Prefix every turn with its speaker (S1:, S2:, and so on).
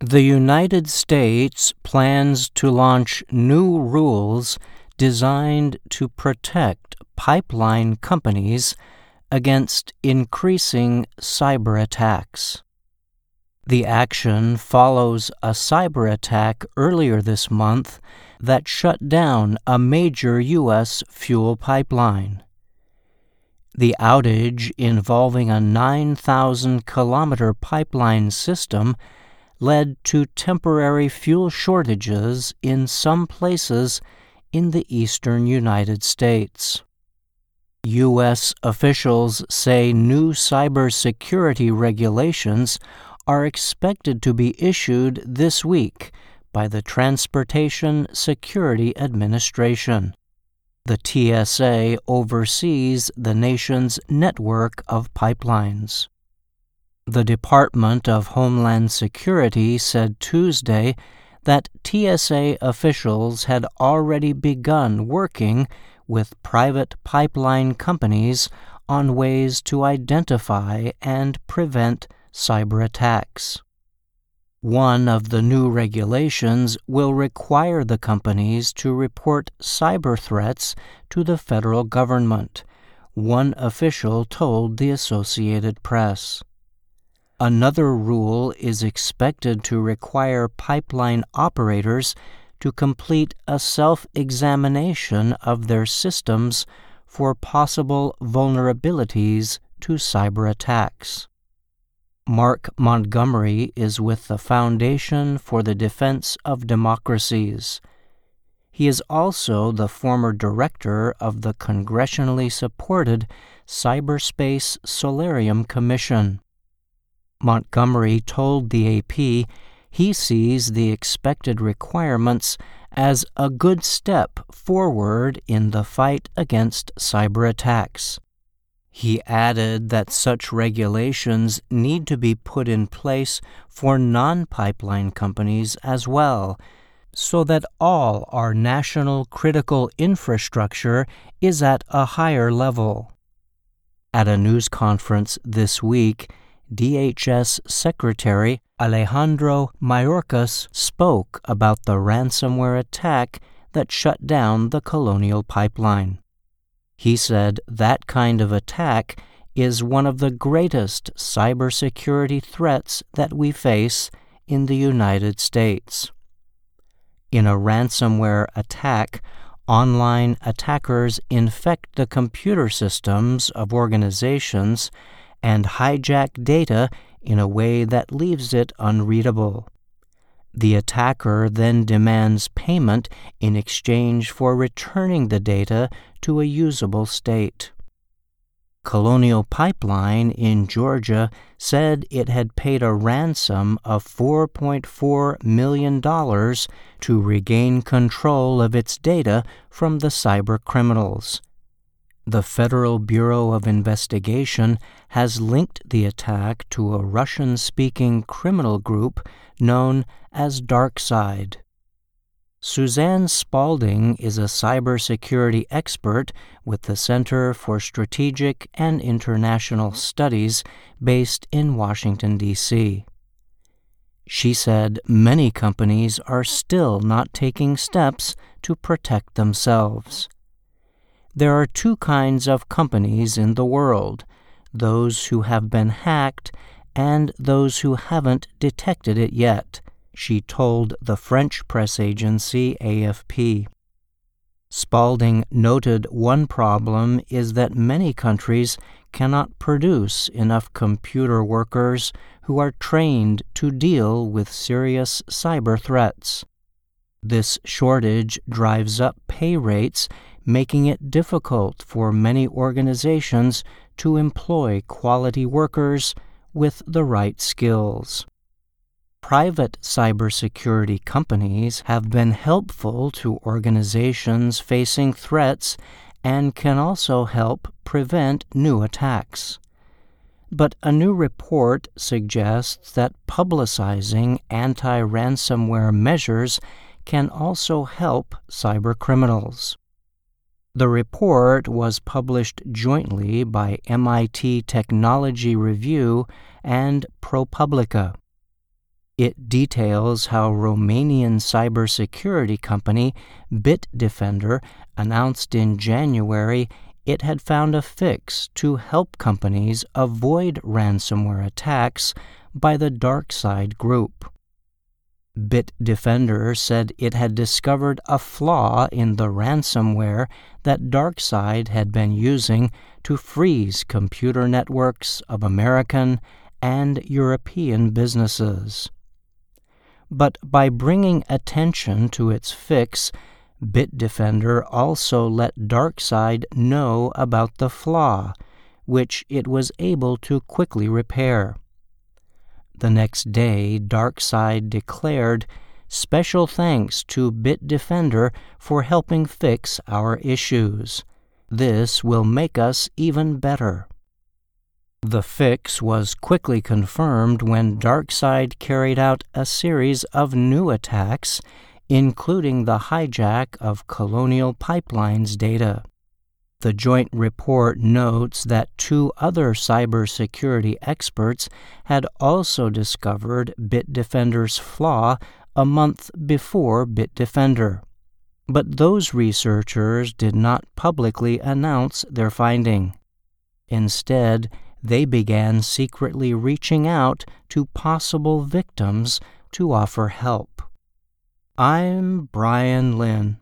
S1: The United States plans to launch new rules designed to protect pipeline companies against increasing cyber attacks. The action follows a cyber attack earlier this month that shut down a major U.S. fuel pipeline. The outage, involving a 9,000-kilometer pipeline system, led to temporary fuel shortages in some places in the eastern United States. U.S. officials say new cybersecurity regulations are expected to be issued this week by the Transportation Security Administration. The TSA oversees the nation's network of pipelines. The Department of Homeland Security said Tuesday that TSA officials had already begun working with private pipeline companies on ways to identify and prevent cyber attacks. One of the new regulations will require the companies to report cyber threats to the federal government, one official told the Associated Press. Another rule is expected to require pipeline operators to complete a self-examination of their systems for possible vulnerabilities to cyber attacks. Mark Montgomery is with the Foundation for the Defense of Democracies. He is also the former director of the congressionally supported Cyberspace Solarium Commission. Montgomery told the AP he sees the expected requirements as a good step forward in the fight against cyber attacks. He added that such regulations need to be put in place for non-pipeline companies as well, so that all our national critical infrastructure is at a higher level. At a news conference this week, DHS Secretary Alejandro Mayorkas spoke about the ransomware attack that shut down the Colonial Pipeline. He said that kind of attack is one of the greatest cybersecurity threats that we face in the United States. In a ransomware attack, online attackers infect the computer systems of organizations and hijack data in a way that leaves it unreadable. The attacker then demands payment in exchange for returning the data to a usable state. Colonial Pipeline in Georgia said it had paid a ransom of $4.4 million to regain control of its data from the cyber criminals. The Federal Bureau of Investigation has linked the attack to a Russian-speaking criminal group known as DarkSide. Suzanne Spalding is a cybersecurity expert with the Center for Strategic and International Studies based in Washington, D.C. She said many companies are still not taking steps to protect themselves. There are two kinds of companies in the world, those who have been hacked and those who haven't detected it yet, she told the French press agency AFP. Spalding noted one problem is that many countries cannot produce enough computer workers who are trained to deal with serious cyber threats. This shortage drives up pay rates, making it difficult for many organizations to employ quality workers with the right skills. Private cybersecurity companies have been helpful to organizations facing threats and can also help prevent new attacks. But a new report suggests that publicizing anti-ransomware measures can also help cybercriminals. The report was published jointly by MIT Technology Review and ProPublica. It details how Romanian cybersecurity company Bitdefender announced in January it had found a fix to help companies avoid ransomware attacks by the DarkSide Group. Bitdefender said it had discovered a flaw in the ransomware that DarkSide had been using to freeze computer networks of American and European businesses. But by bringing attention to its fix, Bitdefender also let DarkSide know about the flaw, which it was able to quickly repair. The next day, DarkSide declared, "Special thanks to Bitdefender for helping fix our issues. This will make us even better." The fix was quickly confirmed when DarkSide carried out a series of new attacks, including the hijack of Colonial Pipeline's data. The joint report notes that 2 other cybersecurity experts had also discovered Bitdefender's flaw a month before Bitdefender. But those researchers did not publicly announce their finding. Instead, they began secretly reaching out to possible victims to offer help. I'm Brian Lynn.